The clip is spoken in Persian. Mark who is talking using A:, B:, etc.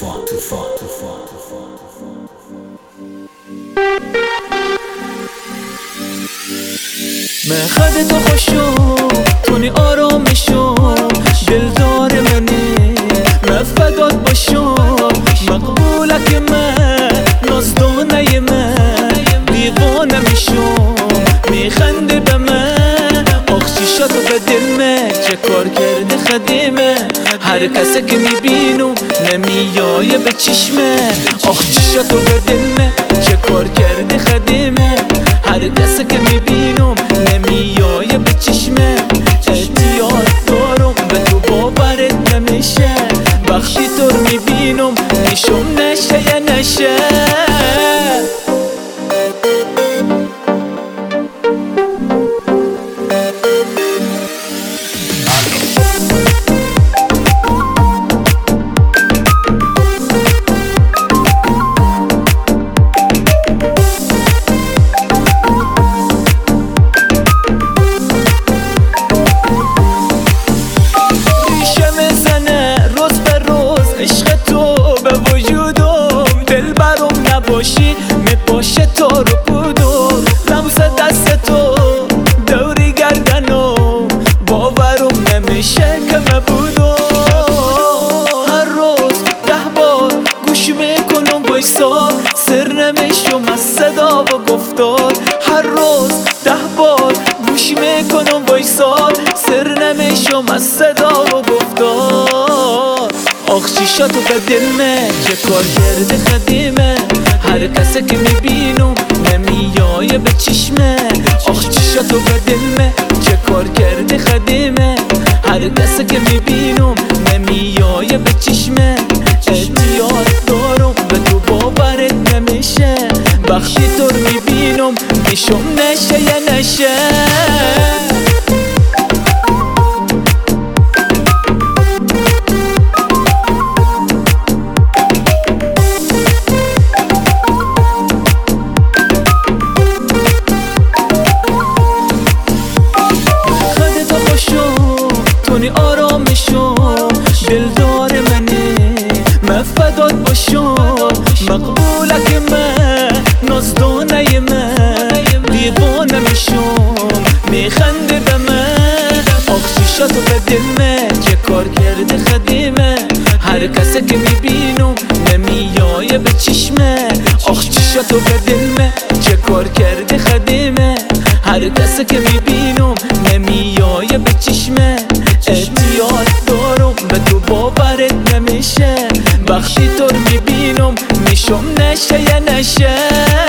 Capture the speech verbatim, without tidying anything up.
A: من خد تو خوشو تونی آرامشو دلدار منی من فدات باشو مقبولک من نازدانه من دیوانه میشو میخنده به من آخشیشاتو به دل من چه کار کرده خدیمه هر کسی که میبینو نمیایه به چشمه آخشیشاتو به دل من چه کار کرده خدیمه هر کسی که میبینم نمیایه به چشمه احتیاط دارم به تو باورت نمیشه وقتی تو رو میبینم میشم نشه یا نشه باشی میپاشه تو رو کدوم لمس دست تو دوری گردنو باورم نمیشه که مبودم هر روز ده بار گوش میکنم وایسا سر نمیشم از صدا و گفتار هر روز ده بار گوش میکنم وایسا سر نمیشم از صدا و گفتار آخشیشاتو به دل من چه کار کرده خدیمه هر کسی که میبینم نمیایه به چشمه آخشیشاتو به دل من چه کار کرده خدیمه هر کسی که میبینم نمیایه به چشمه احتیاط دارم به تو باورت نمیشه وقتی تو رو میبینم میشم نشه یا نشه آرامشو دلدار منی من فدات باشو مقبولک من نازدانه من دیوانه میشم میخنده به من آخشیشاتو به دل من چه کار کرده خدیمه هر کسی که میبینم نمیایه به چشمه آخشیشاتو به دل من چه کار کرده خدیمه هر کسی که میبینم نمیایه به چشمه احتیاط دارم به تو باورت نمیشه وقتی تو رو میبینم میشم نشه یا نشه